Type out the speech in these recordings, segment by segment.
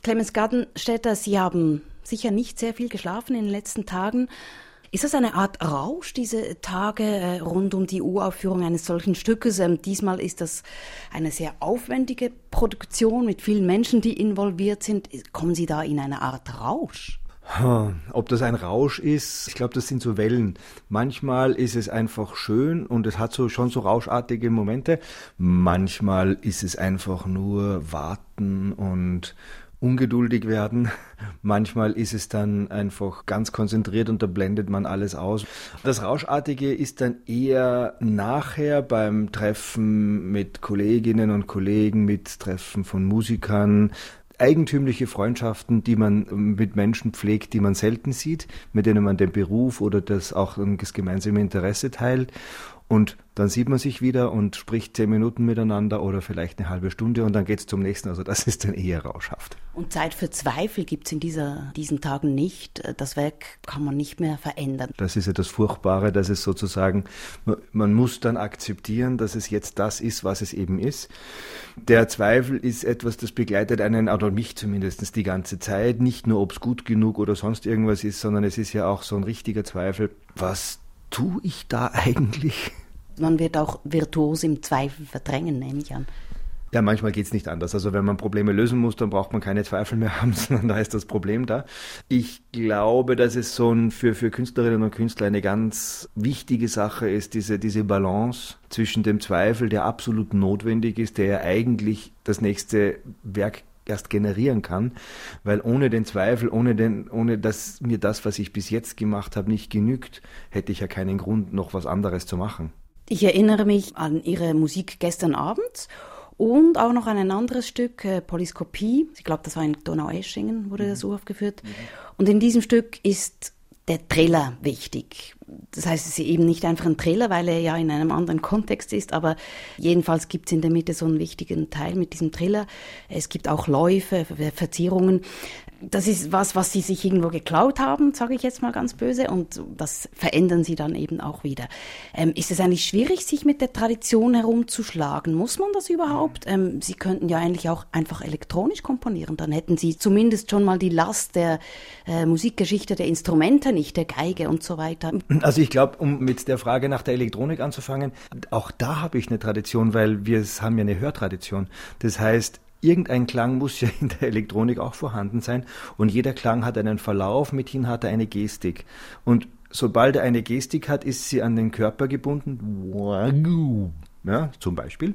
Clemens Gardenstädter, Sie haben sicher nicht sehr viel geschlafen in den letzten Tagen. Ist das eine Art Rausch, diese Tage rund um die Uraufführung eines solchen Stückes? Diesmal ist das eine sehr aufwendige Produktion mit vielen Menschen, die involviert sind. Kommen Sie da in eine Art Rausch? Ob das ein Rausch ist, ich glaube, das sind so Wellen. Manchmal ist es einfach schön und es hat schon so rauschartige Momente. Manchmal ist es einfach nur warten und ungeduldig werden. Manchmal ist es dann einfach ganz konzentriert und da blendet man alles aus. Das Rauschartige ist dann eher nachher beim Treffen mit Kolleginnen und Kollegen, mit Treffen von Musikern, eigentümliche Freundschaften, die man mit Menschen pflegt, die man selten sieht, mit denen man den Beruf oder das gemeinsame Interesse teilt. Und dann sieht man sich wieder und spricht 10 Minuten miteinander oder vielleicht eine halbe Stunde und dann geht's zum nächsten. Also das ist dann eher rauschhaft. Und Zeit für Zweifel gibt's in diesen Tagen nicht. Das Werk kann man nicht mehr verändern. Das ist ja das Furchtbare, dass es sozusagen, man muss dann akzeptieren, dass es jetzt das ist, was es eben ist. Der Zweifel ist etwas, das begleitet einen, oder mich zumindest, die ganze Zeit. Nicht nur, ob es gut genug oder sonst irgendwas ist, sondern es ist ja auch so ein richtiger Zweifel. Was tue ich da eigentlich? Man wird auch virtuos im Zweifel verdrängen, nehme ich an. Ja, manchmal geht's nicht anders. Also wenn man Probleme lösen muss, dann braucht man keine Zweifel mehr haben, sondern da ist das Problem da. Ich glaube, dass es für Künstlerinnen und Künstler eine ganz wichtige Sache ist, diese Balance zwischen dem Zweifel, der absolut notwendig ist, der ja eigentlich das nächste Werk erst generieren kann, weil ohne den Zweifel, ohne dass mir das, was ich bis jetzt gemacht habe, nicht genügt, hätte ich ja keinen Grund, noch was anderes zu machen. Ich erinnere mich an Ihre Musik gestern Abend und auch noch an ein anderes Stück, Polyskopie. Ich glaube, das war in Donaueschingen, wurde das uraufgeführt. Und in diesem Stück ist der Trailer wichtig. Das heißt, es ist eben nicht einfach ein Trailer, weil er ja in einem anderen Kontext ist, aber jedenfalls gibt es in der Mitte so einen wichtigen Teil mit diesem Trailer. Es gibt auch Läufe, Verzierungen. Das ist was Sie sich irgendwo geklaut haben, sage ich jetzt mal ganz böse, und das verändern Sie dann eben auch wieder. Ist es eigentlich schwierig, sich mit der Tradition herumzuschlagen? Muss man das überhaupt? Sie könnten ja eigentlich auch einfach elektronisch komponieren, dann hätten Sie zumindest schon mal die Last der Musikgeschichte, der Instrumente nicht, der Geige und so weiter. Also ich glaube, um mit der Frage nach der Elektronik anzufangen, auch da habe ich eine Tradition, weil wir haben ja eine Hörtradition. Das heißt, irgendein Klang muss ja in der Elektronik auch vorhanden sein und jeder Klang hat einen Verlauf, mithin hat er eine Gestik. Und sobald er eine Gestik hat, ist sie an den Körper gebunden. Ja, zum Beispiel.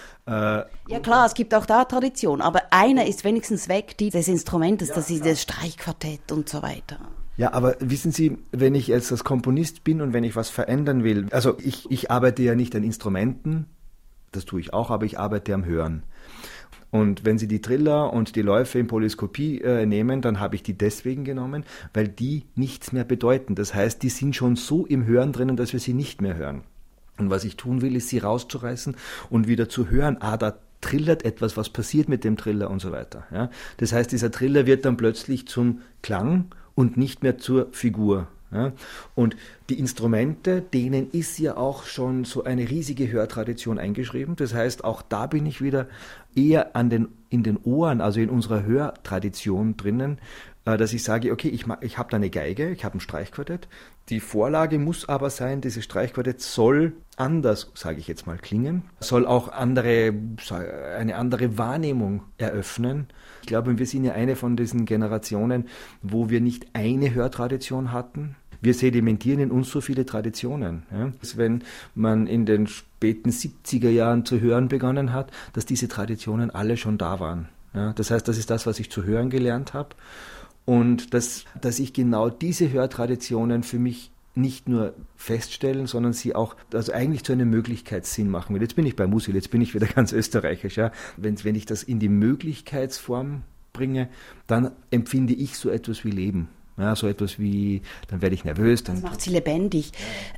Ja klar, es gibt auch da Tradition, aber einer ist wenigstens weg, die des Instrumentes, das ist das Streichquartett und so weiter. Ja, aber wissen Sie, wenn ich jetzt als Komponist bin und wenn ich was verändern will, also ich arbeite ja nicht an Instrumenten, das tue ich auch, aber ich arbeite am Hören. Und wenn Sie die Triller und die Läufe in Polyskopie nehmen, dann habe ich die deswegen genommen, weil die nichts mehr bedeuten. Das heißt, die sind schon so im Hören drinnen, dass wir sie nicht mehr hören. Und was ich tun will, ist, sie rauszureißen und wieder zu hören, da trillert etwas, was passiert mit dem Triller und so weiter. Ja? Das heißt, dieser Triller wird dann plötzlich zum Klang und nicht mehr zur Figur. Ja? Und die Instrumente, denen ist ja auch schon so eine riesige Hörtradition eingeschrieben. Das heißt, auch da bin ich wieder eher in den Ohren, also in unserer Hörtradition drinnen, dass ich sage, okay, ich habe da eine Geige, ich habe ein Streichquartett. Die Vorlage muss aber sein, dieses Streichquartett soll anders, sage ich jetzt mal, klingen, soll auch eine andere Wahrnehmung eröffnen. Ich glaube, wir sind ja eine von diesen Generationen, wo wir nicht eine Hörtradition hatten. Wir sedimentieren in uns so viele Traditionen. Ja? Wenn man in den späten 70er Jahren zu hören begonnen hat, dass diese Traditionen alle schon da waren. Ja? Das heißt, das ist das, was ich zu hören gelernt habe. Und dass ich genau diese Hörtraditionen für mich nicht nur feststellen, sondern sie auch, also eigentlich zu einem Möglichkeitssinn machen will. Jetzt bin ich bei Musil, jetzt bin ich wieder ganz österreichisch. Ja. Wenn ich das in die Möglichkeitsform bringe, dann empfinde ich so etwas wie Leben. Ja, so etwas wie, dann werde ich nervös. Das macht sie lebendig.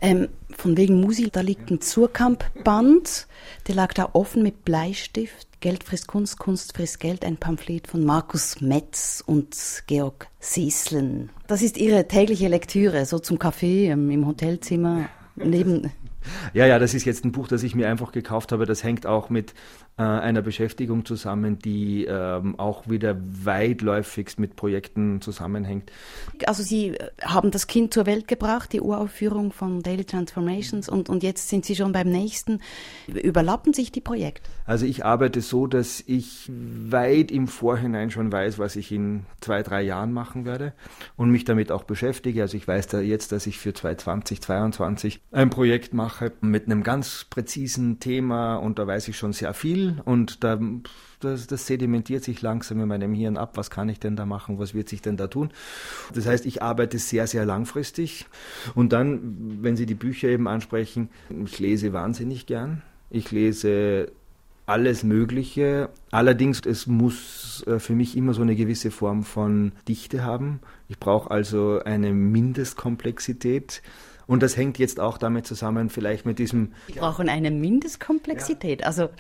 Von wegen Musil, da liegt ein Surkamp-Band, der lag da offen mit Bleistift. Geld frisst Kunst, Kunst frisst Geld, ein Pamphlet von Markus Metz und Georg Seeslen. Das ist Ihre tägliche Lektüre, so zum Kaffee im Hotelzimmer neben... Ja, das ist jetzt ein Buch, das ich mir einfach gekauft habe. Das hängt auch mit einer Beschäftigung zusammen, die auch wieder weitläufigst mit Projekten zusammenhängt. Also Sie haben das Kind zur Welt gebracht, die Uraufführung von Daily Transformations, und jetzt sind Sie schon beim nächsten. Überlappen sich die Projekte? Also ich arbeite so, dass ich weit im Vorhinein schon weiß, was ich in 2-3 Jahren machen werde und mich damit auch beschäftige. Also ich weiß da jetzt, dass ich für 2022 ein Projekt mache mit einem ganz präzisen Thema, und da weiß ich schon sehr viel, und das sedimentiert sich langsam in meinem Hirn ab. Was kann ich denn da machen? Was wird sich denn da tun? Das heißt, ich arbeite sehr, sehr langfristig. Und dann, wenn Sie die Bücher eben ansprechen, ich lese wahnsinnig gern. Ich lese alles Mögliche. Allerdings, es muss für mich immer so eine gewisse Form von Dichte haben. Ich brauche also eine Mindestkomplexität. Und das hängt jetzt auch damit zusammen, vielleicht mit diesem... Wir brauchen eine Mindestkomplexität, ja. Also...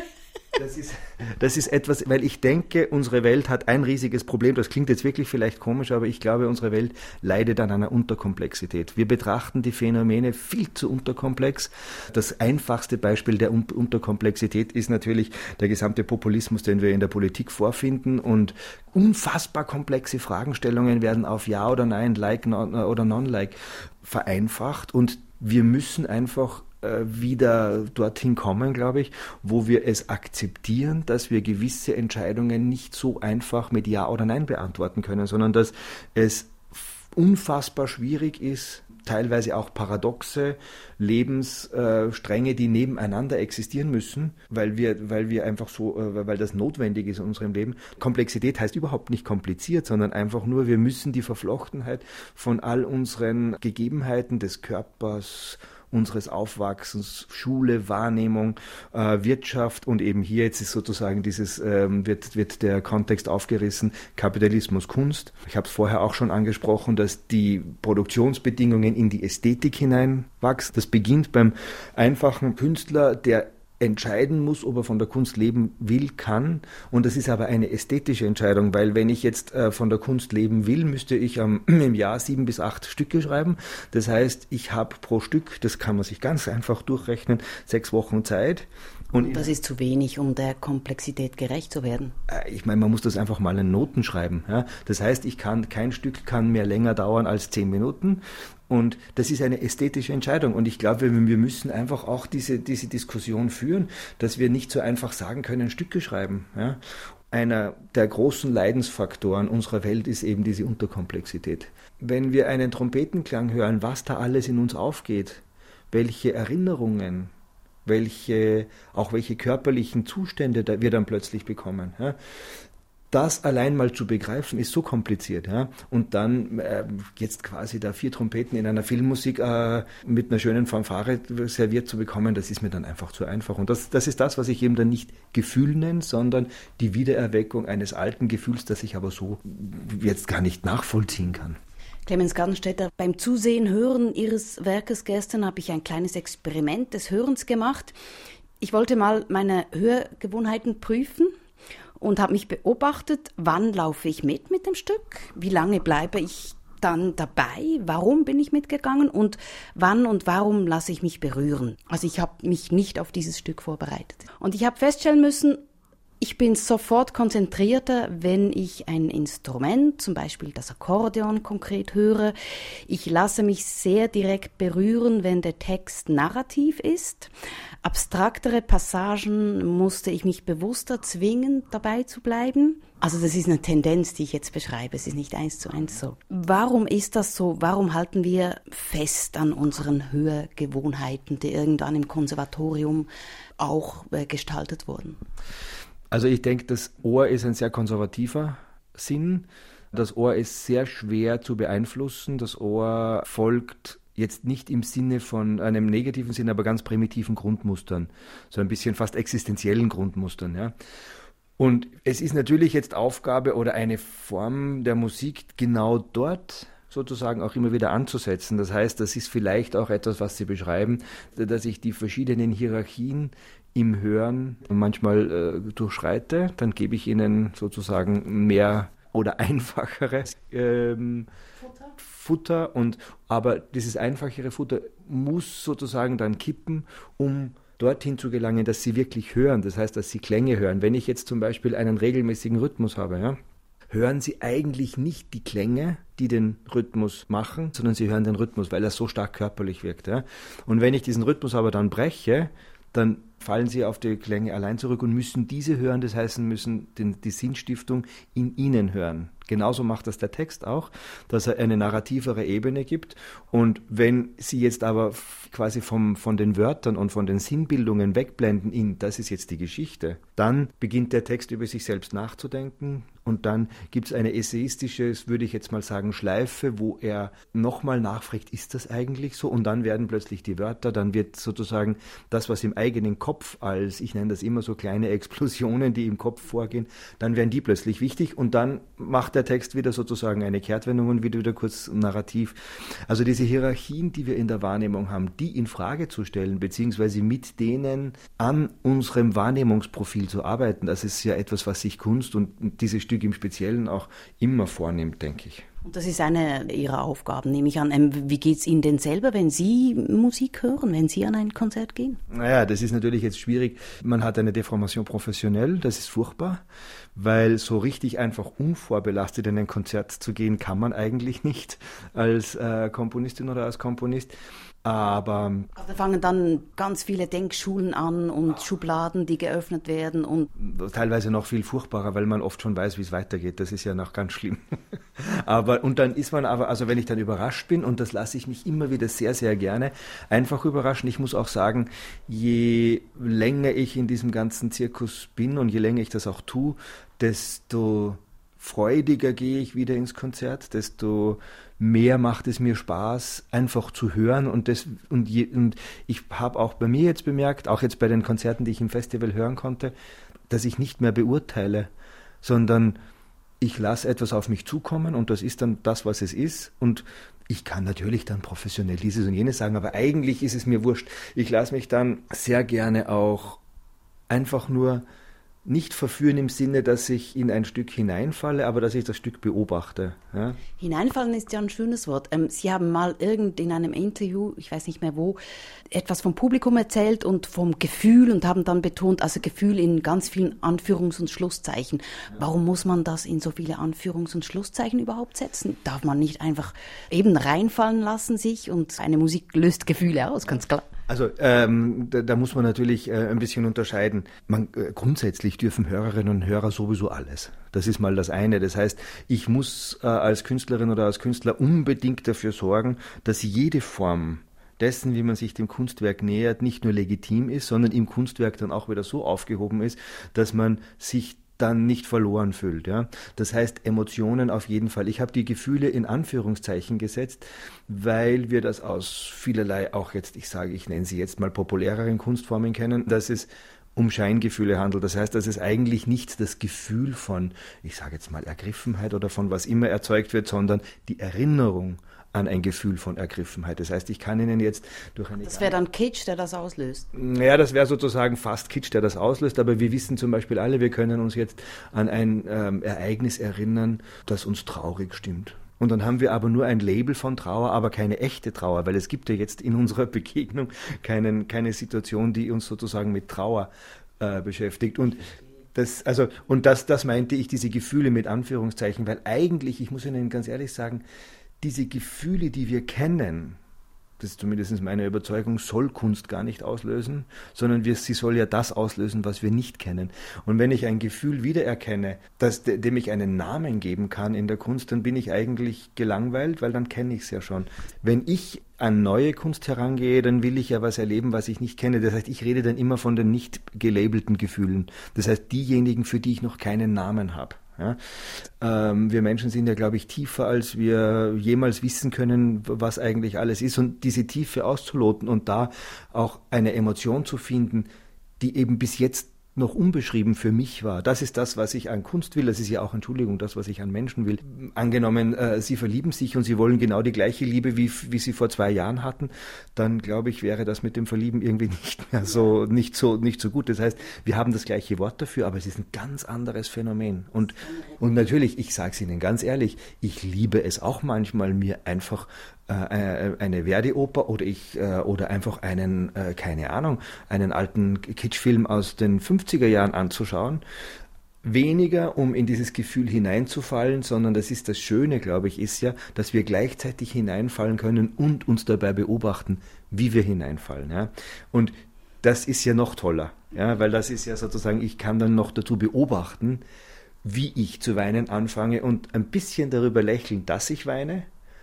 Das ist etwas, weil ich denke, unsere Welt hat ein riesiges Problem. Das klingt jetzt wirklich vielleicht komisch, aber ich glaube, unsere Welt leidet an einer Unterkomplexität. Wir betrachten die Phänomene viel zu unterkomplex. Das einfachste Beispiel der Unterkomplexität ist natürlich der gesamte Populismus, den wir in der Politik vorfinden, und unfassbar komplexe Fragestellungen werden auf Ja oder Nein, Like oder Non-Like vereinfacht, und wir müssen einfach wieder dorthin kommen, glaube ich, wo wir es akzeptieren, dass wir gewisse Entscheidungen nicht so einfach mit Ja oder Nein beantworten können, sondern dass es unfassbar schwierig ist, teilweise auch paradoxe Lebensstränge, die nebeneinander existieren müssen, weil wir einfach so, weil das notwendig ist in unserem Leben. Komplexität heißt überhaupt nicht kompliziert, sondern einfach nur, wir müssen die Verflochtenheit von all unseren Gegebenheiten des Körpers, unseres Aufwachsens, Schule, Wahrnehmung, Wirtschaft, und eben hier jetzt ist sozusagen wird der Kontext aufgerissen, Kapitalismus, Kunst. Ich habe es vorher auch schon angesprochen, dass die Produktionsbedingungen in die Ästhetik hineinwachsen. Das beginnt beim einfachen Künstler, der entscheiden muss, ob er von der Kunst leben will, kann. Und das ist aber eine ästhetische Entscheidung, weil wenn ich jetzt von der Kunst leben will, müsste ich im Jahr 7 bis 8 Stücke schreiben. Das heißt, ich habe pro Stück, das kann man sich ganz einfach durchrechnen, 6 Wochen Zeit. Und das ist zu wenig, um der Komplexität gerecht zu werden. Ich meine, man muss das einfach mal in Noten schreiben. Ja? Das heißt, kein Stück kann mehr länger dauern als 10 Minuten. Und das ist eine ästhetische Entscheidung. Und ich glaube, wir müssen einfach auch diese Diskussion führen, dass wir nicht so einfach sagen können, Stücke schreiben. Ja? Einer der großen Leidensfaktoren unserer Welt ist eben diese Unterkomplexität. Wenn wir einen Trompetenklang hören, was da alles in uns aufgeht, welche Erinnerungen, welche körperlichen Zustände wir dann plötzlich bekommen. Ja? Das allein mal zu begreifen, ist so kompliziert. Ja? Und dann jetzt quasi da 4 Trompeten in einer Filmmusik mit einer schönen Fanfare serviert zu bekommen, das ist mir dann einfach zu einfach. Und das ist das, was ich eben dann nicht Gefühl nenne, sondern die Wiedererweckung eines alten Gefühls, das ich aber so jetzt gar nicht nachvollziehen kann. Clemens Gardenstädter, beim Zusehen, Hören Ihres Werkes gestern habe ich ein kleines Experiment des Hörens gemacht. Ich wollte mal meine Hörgewohnheiten prüfen und habe mich beobachtet, wann laufe ich mit dem Stück, wie lange bleibe ich dann dabei, warum bin ich mitgegangen und wann und warum lasse ich mich berühren. Also ich habe mich nicht auf dieses Stück vorbereitet. Und ich habe feststellen müssen, ich bin sofort konzentrierter, wenn ich ein Instrument, zum Beispiel das Akkordeon konkret höre. Ich lasse mich sehr direkt berühren, wenn der Text narrativ ist. Abstraktere Passagen musste ich mich bewusster zwingen, dabei zu bleiben. Also das ist eine Tendenz, die ich jetzt beschreibe. Es ist nicht 1:1 so. Warum ist das so? Warum halten wir fest an unseren Hörgewohnheiten, die irgendwann im Konservatorium auch gestaltet wurden? Also ich denke, das Ohr ist ein sehr konservativer Sinn. Das Ohr ist sehr schwer zu beeinflussen. Das Ohr folgt jetzt nicht im Sinne von einem negativen Sinn, aber ganz primitiven Grundmustern. So ein bisschen fast existenziellen Grundmustern. Ja. Und es ist natürlich jetzt Aufgabe oder eine Form der Musik genau dort sozusagen auch immer wieder anzusetzen. Das heißt, das ist vielleicht auch etwas, was Sie beschreiben, dass ich die verschiedenen Hierarchien im Hören manchmal durchschreite, dann gebe ich ihnen sozusagen mehr oder einfachere Futter, aber dieses einfachere Futter muss sozusagen dann kippen, um dorthin zu gelangen, dass sie wirklich hören. Das heißt, dass sie Klänge hören. Wenn ich jetzt zum Beispiel einen regelmäßigen Rhythmus habe, ja, hören sie eigentlich nicht die Klänge, die den Rhythmus machen, sondern sie hören den Rhythmus, weil er so stark körperlich wirkt. Ja. Und wenn ich diesen Rhythmus aber dann breche, dann fallen sie auf die Klänge allein zurück und müssen diese hören, das heißt, müssen die Sinnstiftung in ihnen hören. Genauso macht das der Text auch, dass er eine narrativere Ebene gibt. Und wenn Sie jetzt aber quasi von den Wörtern und von den Sinnbildungen wegblenden das ist jetzt die Geschichte, dann beginnt der Text über sich selbst nachzudenken und dann gibt es eine essayistische, würde ich jetzt mal sagen, Schleife, wo er nochmal nachfragt, ist das eigentlich so? Und dann werden plötzlich die Wörter, dann wird sozusagen das, was im eigenen Kopf als, ich nenne das immer so kleine Explosionen, die im Kopf vorgehen, dann werden die plötzlich wichtig und dann macht der Text wieder sozusagen eine Kehrtwendung und wieder kurz narrativ. Also diese Hierarchien, die wir in der Wahrnehmung haben, die in Frage zu stellen, beziehungsweise mit denen an unserem Wahrnehmungsprofil zu arbeiten, das ist ja etwas, was sich Kunst und dieses Stück im Speziellen auch immer vornimmt, denke ich. Und das ist eine Ihrer Aufgaben, nehme ich an. Wie geht es Ihnen denn selber, wenn Sie Musik hören, wenn Sie an ein Konzert gehen? Naja, das ist natürlich jetzt schwierig. Man hat eine Deformation professionell, das ist furchtbar, weil so richtig einfach unvorbelastet in ein Konzert zu gehen, kann man eigentlich nicht als Komponistin oder als Komponist. Aber da fangen dann ganz viele Denkschulen an und Schubladen, die geöffnet werden. Und teilweise noch viel furchtbarer, weil man oft schon weiß, wie es weitergeht. Das ist ja noch ganz schlimm. Und dann ist man aber, also wenn ich dann überrascht bin, und das lasse ich mich immer wieder sehr, sehr gerne, einfach überraschen. Ich muss auch sagen, je länger ich in diesem ganzen Zirkus bin und je länger ich das auch tue, desto freudiger gehe ich wieder ins Konzert, desto mehr macht es mir Spaß, einfach zu hören. Und ich habe auch bei mir jetzt bemerkt, auch jetzt bei den Konzerten, die ich im Festival hören konnte, dass ich nicht mehr beurteile, sondern ich lasse etwas auf mich zukommen und das ist dann das, was es ist. Und ich kann natürlich dann professionell dieses und jenes sagen, aber eigentlich ist es mir wurscht. Ich lasse mich dann sehr gerne auch einfach nur nicht verführen im Sinne, dass ich in ein Stück hineinfalle, aber dass ich das Stück beobachte. Ja? Hineinfallen ist ja ein schönes Wort. Sie haben mal in einem Interview, ich weiß nicht mehr wo, etwas vom Publikum erzählt und vom Gefühl und haben dann betont, also Gefühl in ganz vielen Anführungs- und Schlusszeichen. Ja. Warum muss man das in so viele Anführungs- und Schlusszeichen überhaupt setzen? Darf man nicht einfach eben reinfallen lassen sich und eine Musik löst Gefühle aus, ganz klar. Also da muss man natürlich ein bisschen unterscheiden. Grundsätzlich dürfen Hörerinnen und Hörer sowieso alles. Das ist mal das eine. Das heißt, ich muss als Künstlerin oder als Künstler unbedingt dafür sorgen, dass jede Form dessen, wie man sich dem Kunstwerk nähert, nicht nur legitim ist, sondern im Kunstwerk dann auch wieder so aufgehoben ist, dass man sich dann nicht verloren fühlt. Ja? Das heißt, Emotionen auf jeden Fall. Ich habe die Gefühle in Anführungszeichen gesetzt, weil wir das aus vielerlei, auch jetzt, ich nenne sie jetzt mal populäreren Kunstformen kennen, dass es um Scheingefühle handelt. Das heißt, dass es eigentlich nicht das Gefühl von, ich sage jetzt mal Ergriffenheit oder von was immer erzeugt wird, sondern die Erinnerung an ein Gefühl von Ergriffenheit. Das heißt, ich kann Ihnen jetzt durch eine... Das wäre dann Kitsch, der das auslöst? Ja, das wäre sozusagen fast Kitsch, der das auslöst, aber wir wissen zum Beispiel alle, wir können uns jetzt an ein Ereignis erinnern, das uns traurig stimmt. Und dann haben wir aber nur ein Label von Trauer, aber keine echte Trauer, weil es gibt ja jetzt in unserer Begegnung keine Situation, die uns sozusagen mit Trauer beschäftigt. Und das meinte ich, diese Gefühle mit Anführungszeichen, weil eigentlich, ich muss Ihnen ganz ehrlich sagen, diese Gefühle, die wir kennen, das ist zumindest meine Überzeugung, soll Kunst gar nicht auslösen, sondern sie soll ja das auslösen, was wir nicht kennen. Und wenn ich ein Gefühl wiedererkenne, dem ich einen Namen geben kann in der Kunst, dann bin ich eigentlich gelangweilt, weil dann kenne ich es ja schon. Wenn ich an neue Kunst herangehe, dann will ich ja was erleben, was ich nicht kenne. Das heißt, ich rede dann immer von den nicht gelabelten Gefühlen. Das heißt, diejenigen, für die ich noch keinen Namen habe. Ja, wir Menschen sind ja, glaube ich, tiefer, als wir jemals wissen können, was eigentlich alles ist. Und diese Tiefe auszuloten und da auch eine Emotion zu finden, die eben bis jetzt noch unbeschrieben für mich war. Das ist das, was ich an Kunst will. Das ist ja auch, das, was ich an Menschen will. Angenommen, Sie verlieben sich und Sie wollen genau die gleiche Liebe, wie Sie vor 2 Jahren hatten, dann glaube ich, wäre das mit dem Verlieben irgendwie nicht mehr so, nicht so gut. Das heißt, wir haben das gleiche Wort dafür, aber es ist ein ganz anderes Phänomen. Und natürlich, ich sage es Ihnen ganz ehrlich, ich liebe es auch manchmal, mir einfach eine Verdi-Oper oder einfach einen, keine Ahnung, einen alten Kitschfilm aus den 50er Jahren anzuschauen. Weniger, um in dieses Gefühl hineinzufallen, sondern das ist das Schöne, glaube ich, ist ja, dass wir gleichzeitig hineinfallen können und uns dabei beobachten, wie wir hineinfallen. Ja? Und das ist ja noch toller, ja? Weil das ist ja sozusagen, ich kann dann noch dazu beobachten, wie ich zu weinen anfange und ein bisschen darüber lächeln, dass ich weine.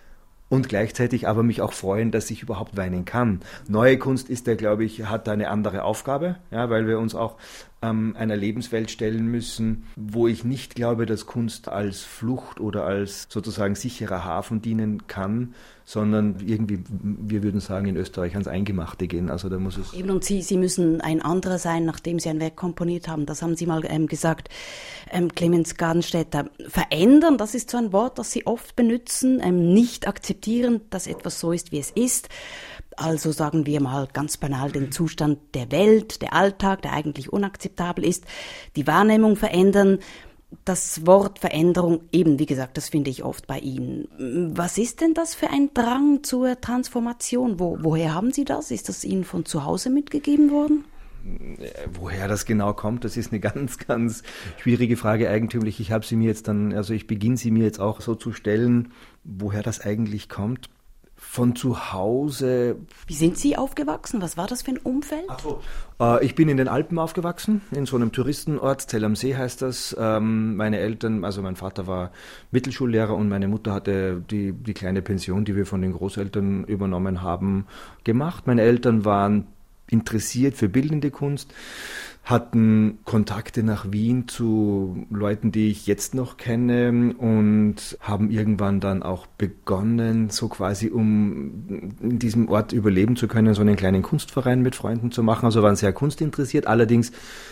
Und gleichzeitig aber mich auch freuen, dass ich überhaupt weinen kann. Neue Kunst ist ja, glaube ich, hat eine andere Aufgabe, ja, weil wir uns auch einer Lebenswelt stellen müssen, wo ich nicht glaube, dass Kunst als Flucht oder als sozusagen sicherer Hafen dienen kann, sondern irgendwie, wir würden sagen, in Österreich ans Eingemachte gehen. Also da muss es eben, und Sie müssen ein anderer sein, nachdem Sie ein Werk komponiert haben. Das haben Sie mal gesagt, Clemens Gardenstädter. Verändern, das ist so ein Wort, das Sie oft benutzen. Nicht akzeptieren, dass etwas so ist, wie es ist. Also sagen wir mal ganz banal den Zustand der Welt, der Alltag, der eigentlich unakzeptabel ist. Die Wahrnehmung verändern. Das Wort Veränderung, eben wie gesagt, das finde ich oft bei Ihnen. Was ist denn das für ein Drang zur Transformation? Woher haben Sie das? Ist das Ihnen von zu Hause mitgegeben worden? Woher das genau kommt, das ist eine ganz, ganz schwierige Frage eigentümlich. Ich beginne sie mir jetzt auch so zu stellen, woher das eigentlich kommt. Von zu Hause. Wie sind Sie aufgewachsen? Was war das für ein Umfeld? Ach so. Ich bin in den Alpen aufgewachsen, in so einem Touristenort, Zell am See heißt das. Meine Eltern, also mein Vater war Mittelschullehrer und meine Mutter hatte die kleine Pension, die wir von den Großeltern übernommen haben, gemacht. Meine Eltern waren interessiert für bildende Kunst, hatten Kontakte nach Wien zu Leuten, die ich jetzt noch kenne und haben irgendwann dann auch begonnen, so quasi um in diesem Ort überleben zu können, so einen kleinen Kunstverein mit Freunden zu machen. Also waren sehr kunstinteressiert, allerdings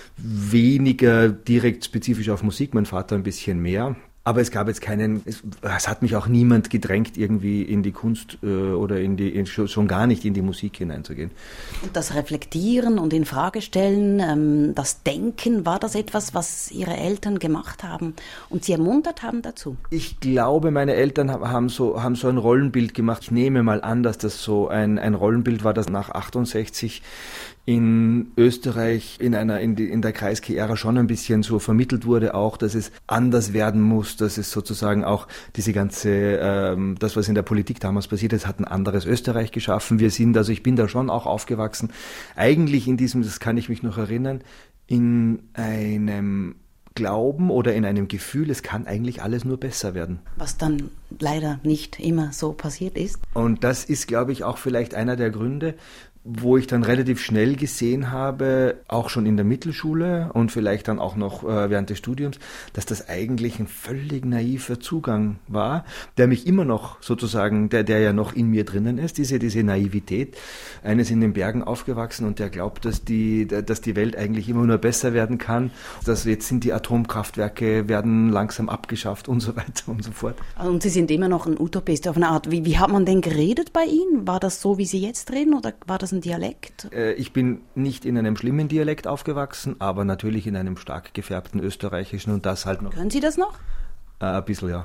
weniger direkt spezifisch auf Musik, mein Vater ein bisschen mehr. Aber es gab jetzt es hat mich auch niemand gedrängt, irgendwie in die Kunst oder schon gar nicht in die Musik hineinzugehen. Und das Reflektieren und in Frage stellen, das Denken, war das etwas, was Ihre Eltern gemacht haben und Sie ermuntert haben dazu? Ich glaube, meine Eltern haben so ein Rollenbild gemacht. Ich nehme mal an, dass das so ein Rollenbild war, das nach 68 in Österreich in der Kreisky-Ära schon ein bisschen so vermittelt wurde, auch, dass es anders werden muss, dass es sozusagen auch diese ganze, das, was in der Politik damals passiert ist, hat ein anderes Österreich geschaffen. Ich bin da schon auch aufgewachsen, eigentlich das kann ich mich noch erinnern, in einem Glauben oder in einem Gefühl, es kann eigentlich alles nur besser werden. Was dann leider nicht immer so passiert ist. Und das ist, glaube ich, auch vielleicht einer der Gründe, wo ich dann relativ schnell gesehen habe, auch schon in der Mittelschule und vielleicht dann auch noch während des Studiums, dass das eigentlich ein völlig naiver Zugang war, der mich immer noch sozusagen, der ja noch in mir drinnen ist, diese Naivität, eines in den Bergen aufgewachsen und der glaubt, dass die Welt eigentlich immer nur besser werden kann, dass jetzt sind die Atomkraftwerke, werden langsam abgeschafft und so weiter und so fort. Und Sie sind immer noch ein Utopist auf eine Art. Wie hat man denn geredet bei Ihnen? War das so, wie Sie jetzt reden, oder war das ein Dialekt? Ich bin nicht in einem schlimmen Dialekt aufgewachsen, aber natürlich in einem stark gefärbten österreichischen und das halt noch. Können Sie das noch? Ein bisschen, ja.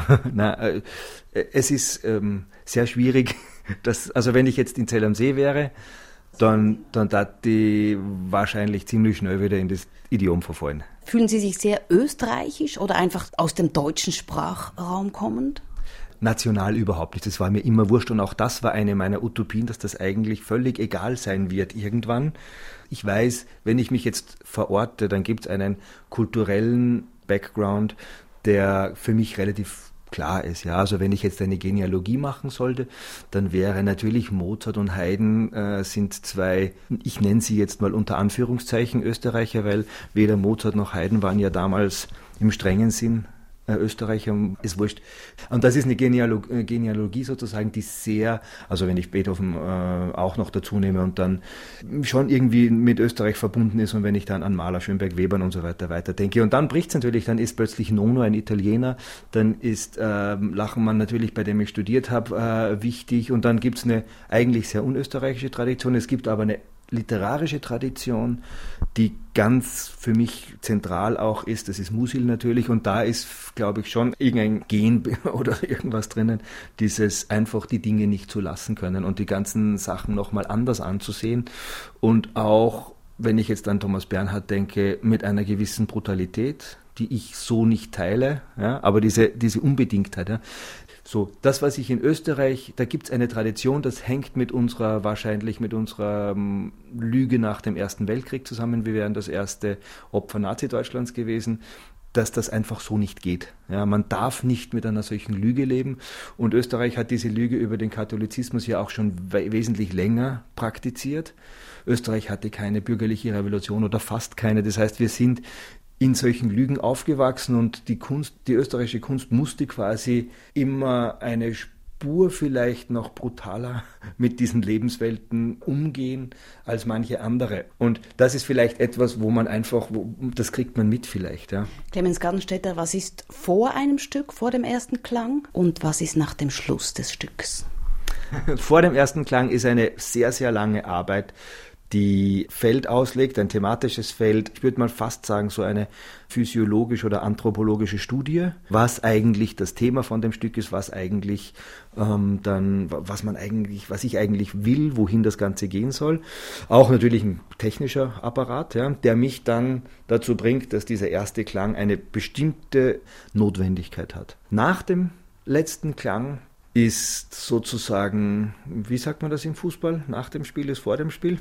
Nein, es ist sehr schwierig, also wenn ich jetzt in Zell am See wäre, dann darf die wahrscheinlich ziemlich schnell wieder in das Idiom verfallen. Fühlen Sie sich sehr österreichisch oder einfach aus dem deutschen Sprachraum kommend? National überhaupt nicht. Das war mir immer wurscht und auch das war eine meiner Utopien, dass das eigentlich völlig egal sein wird irgendwann. Ich weiß, wenn ich mich jetzt verorte, dann gibt es einen kulturellen Background, der für mich relativ klar ist. Ja, also wenn ich jetzt eine Genealogie machen sollte, dann wäre natürlich Mozart und Haydn sind zwei, ich nenne sie jetzt mal unter Anführungszeichen Österreicher, weil weder Mozart noch Haydn waren ja damals im strengen Sinn Österreicher, ist wurscht. Und das ist eine Genealogie sozusagen, die sehr, also wenn ich Beethoven auch noch dazu nehme und dann schon irgendwie mit Österreich verbunden ist und wenn ich dann an Mahler, Schönberg, Webern und so weiter denke. Und dann bricht es natürlich, dann ist plötzlich Nono ein Italiener, dann ist Lachenmann natürlich, bei dem ich studiert habe, wichtig und dann gibt es eine eigentlich sehr unösterreichische Tradition, es gibt aber eine literarische Tradition, die ganz für mich zentral auch ist. Das ist Musil natürlich und da ist, glaube ich, schon irgendein Gen oder irgendwas drinnen, dieses einfach die Dinge nicht zu lassen können und die ganzen Sachen nochmal anders anzusehen und auch, wenn ich jetzt an Thomas Bernhard denke, mit einer gewissen Brutalität, die ich so nicht teile, ja, aber diese Unbedingtheit, ja. So, das, was ich in Österreich, da gibt es eine Tradition, das hängt wahrscheinlich mit unserer Lüge nach dem Ersten Weltkrieg zusammen. Wir wären das erste Opfer Nazi-Deutschlands gewesen, dass das einfach so nicht geht. Ja, man darf nicht mit einer solchen Lüge leben und Österreich hat diese Lüge über den Katholizismus ja auch schon wesentlich länger praktiziert. Österreich hatte keine bürgerliche Revolution oder fast keine. Das heißt, wir sind in solchen Lügen aufgewachsen und die österreichische Kunst musste quasi immer eine Spur vielleicht noch brutaler mit diesen Lebenswelten umgehen als manche andere. Und das ist vielleicht etwas, wo man einfach, das kriegt man mit vielleicht. Ja. Clemens Gartenstädter, was ist vor einem Stück, vor dem ersten Klang und was ist nach dem Schluss des Stücks? Vor dem ersten Klang ist eine sehr, sehr lange Arbeit, die Feld auslegt, ein thematisches Feld, ich würde mal fast sagen, so eine physiologische oder anthropologische Studie, was eigentlich das Thema von dem Stück ist, was eigentlich was ich eigentlich will, wohin das Ganze gehen soll. Auch natürlich ein technischer Apparat, ja, der mich dann dazu bringt, dass dieser erste Klang eine bestimmte Notwendigkeit hat. Nach dem letzten Klang ist sozusagen, wie sagt man das im Fußball? Nach dem Spiel ist vor dem Spiel?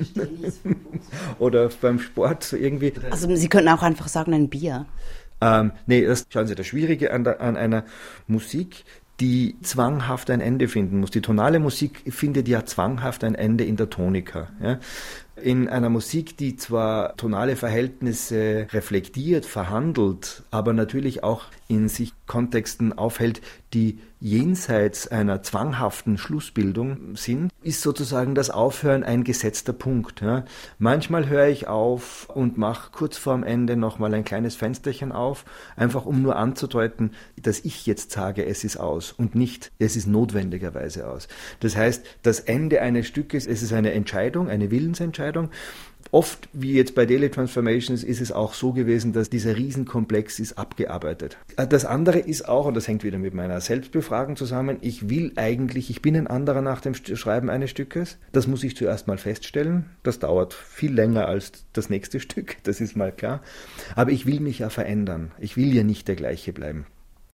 Oder beim Sport so irgendwie. Also Sie könnten auch einfach sagen, ein Bier. Schauen Sie, das Schwierige an einer Musik, die zwanghaft ein Ende finden muss. Die tonale Musik findet ja zwanghaft ein Ende in der Tonika. Ja? In einer Musik, die zwar tonale Verhältnisse reflektiert, verhandelt, aber natürlich auch in sich Kontexten aufhält, die jenseits einer zwanghaften Schlussbildung sind, ist sozusagen das Aufhören ein gesetzter Punkt. Ja. Manchmal höre ich auf und mache kurz vorm Ende nochmal ein kleines Fensterchen auf, einfach um nur anzudeuten, dass ich jetzt sage, es ist aus und nicht, es ist notwendigerweise aus. Das heißt, das Ende eines Stückes, es ist eine Entscheidung, eine Willensentscheidung. Oft, wie jetzt bei Daily Transformations, ist es auch so gewesen, dass dieser Riesenkomplex ist abgearbeitet. Das andere ist auch, und das hängt wieder mit meiner Selbstbefragung zusammen, ich bin ein anderer nach dem Schreiben eines Stückes. Das muss ich zuerst mal feststellen. Das dauert viel länger als das nächste Stück, das ist mal klar. Aber ich will mich ja verändern. Ich will ja nicht der gleiche bleiben.